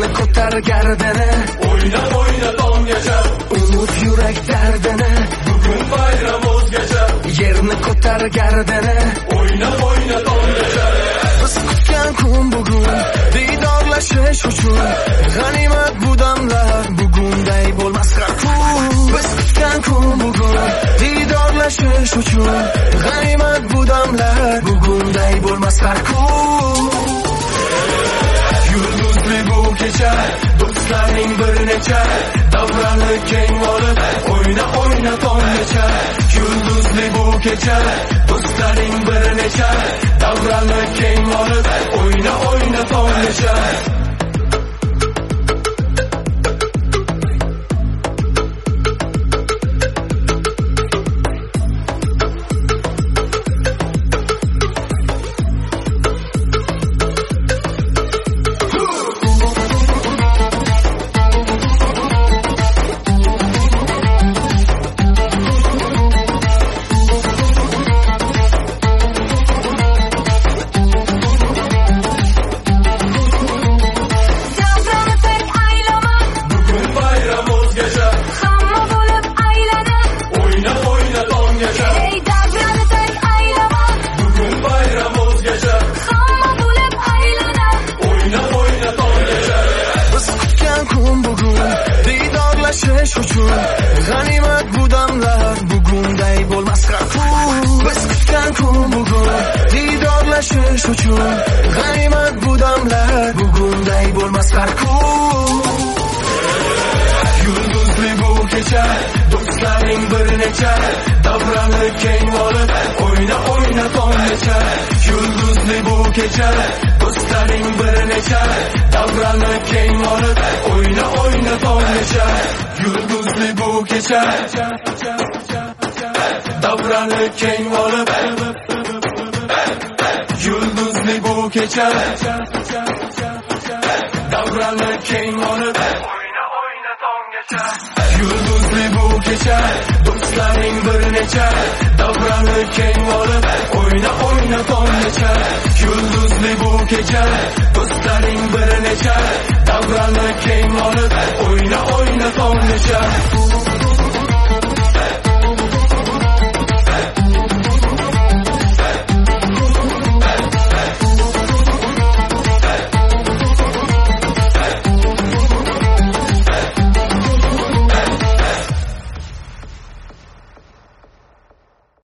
yerni ko'tar gardini, o'ynab o'ynab tomgacha, unut yurak dardini, bugun bayram o'zgacha, yerni ko'tar gardini, o'ynab o'ynab tomgacha. biz kutgan kun bugun, diydorlashish uchun, g'animat bu damlar, bugunday bo'lmas har kun. Biz kutgan kun bugun, diydorlashish uchun, g'animat bu damlar, bugunday bo'lmas har kun. Yulduzli bu kecha, do'stlarning bir necha, davrani keng olib, o'yna o'yna tomgacha. Yulduzli bu kecha, do'stlarning bir necha, davrani keng olib, o'yna o'yna tomgacha. G'animat bu damlar, bugunday bo'lmas har kun. Biz kutgan kun bugun, diydorlashish uchun, g'animat bu damlar, bugunday bo'lmas har kun. Yulduzli bu kecha, do'stlarning bir necha, davrani keng olib, o'yna o'yna tomgacha. Yulduzli bu kecha, do'stlarning bir necha, davrani keng olib, o'yna o'yna tomgacha. Yulduzli bu kecha, davrani keng olib, yulduzli bu kecha, davrani keng olib, o'yna o'yna tomgacha. Yulduzli bu kecha, do'stlarning bir necha, davrani keng olib, o'yna o'yna tomgacha. Yulduzli bu kecha, do'stlarning bir necha, davrani keng olib, o'yna o'yna tomgacha.